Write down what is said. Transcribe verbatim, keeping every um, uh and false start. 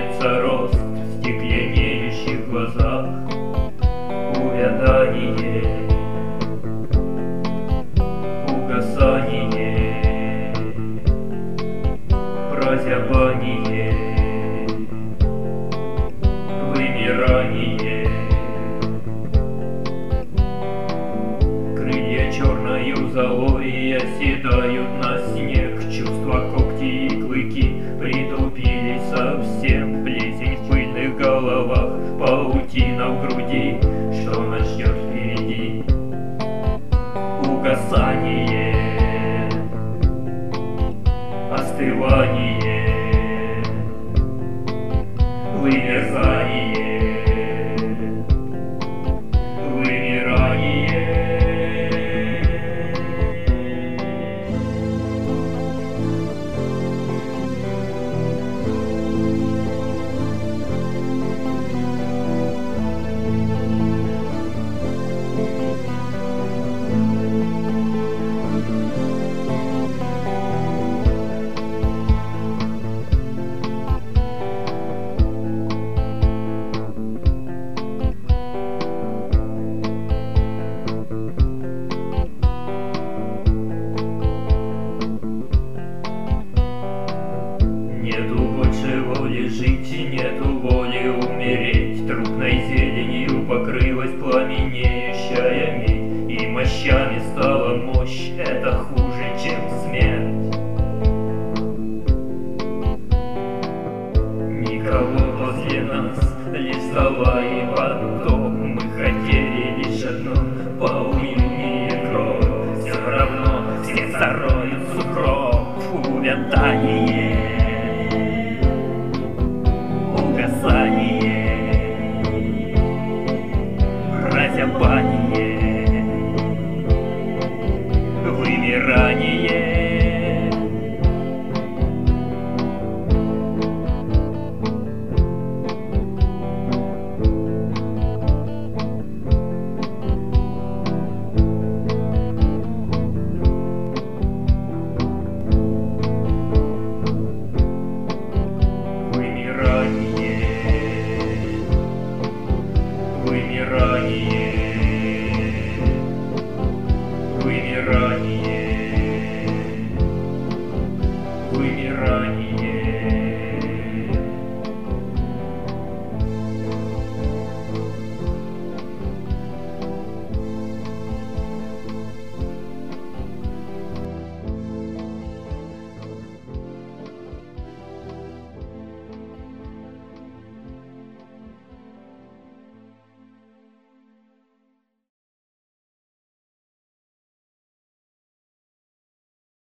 Замедляется рост в стекленеющих глазах. Увядание, угасание, прозябание, вымирание. Крылья черною золой оседают на снег. Чувства, когти и клыки притупились совсем. Плесень в пыльных головах, паутина в груди. Что нас ждет впереди? Угасание, остывание, вымерзание, вымирание. Нету больше воли жить, нету воли умереть. Трупной зеленью покрылась пламенеющая медь, и мощами стала мощь, это хуже, чем смерть. Никого возле нас, лишь скала и поток. Мы хотели лишь одно — поунее кровь. Все равно все зароют сугроб. Увядание, угасание.